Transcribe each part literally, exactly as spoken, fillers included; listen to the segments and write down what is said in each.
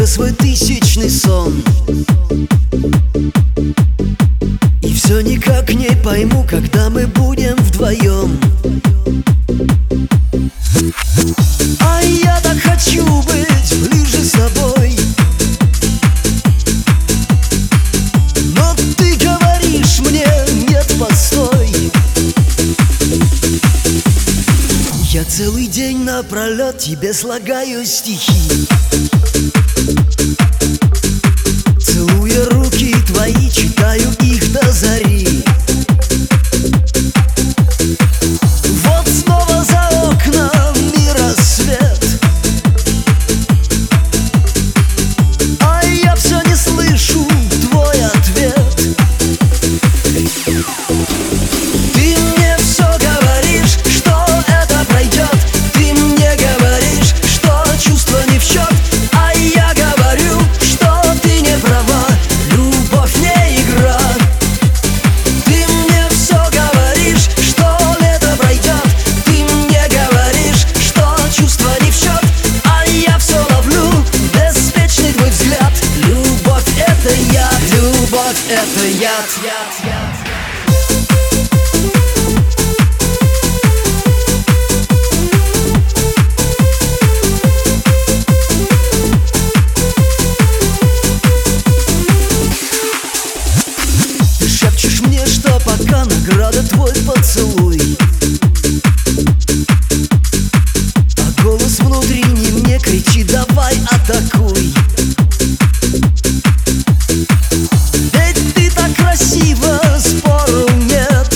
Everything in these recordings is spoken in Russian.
свой тысячный сон. И все никак не пойму, когда мы будем вдвоем. А я так хочу быть ближе с тобой, но ты говоришь мне: нет, постой. Я целый день напролет тебе слагаю стихи, целуя руки твои, читаю их до зари. Вот снова за окнами рассвет, а я все не слышу твой ответ. Ты мне все говоришь, что это пройдет. Ты мне говоришь, что чувства не в счет, а я говорю, что ты не права, любовь не игра. Ты мне все говоришь, что лето пройдет. Ты мне говоришь, что чувства не в счет, а я все ловлю беспечный твой взгляд. Любовь — это яд, любовь — это яд, яд, яд. Шепчешь мне, что пока награда твой поцелуй, а голос внутренний мне кричит: давай атакуй. Ведь ты так красива, спору нет,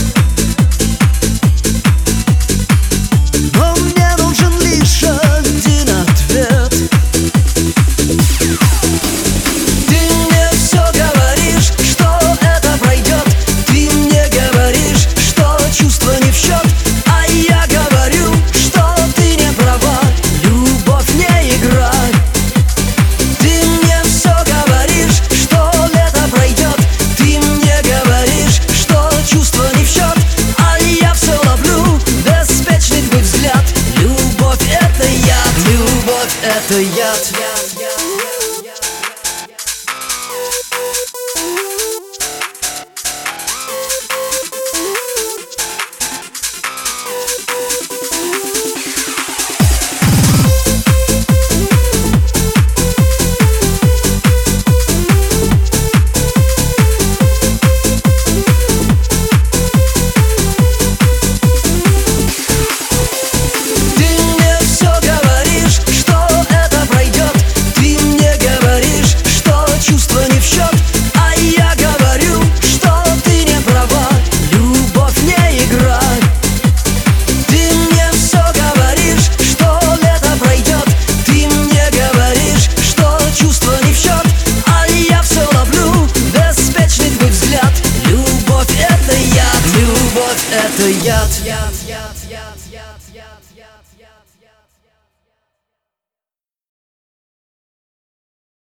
но мне нужен лишь один ответ. Ты мне все говоришь, что это пройдет. Ты мне говоришь, что чувства не в счет, а я говорю, что ты не права, любовь не игра. Ты мне все говоришь, что лето пройдет. Ты мне говоришь, что чувства не в счет, а я все ловлю беспечный твой взгляд. Любовь — это яд, любовь — это яд. Это яд. Яд, яд, яд, яд.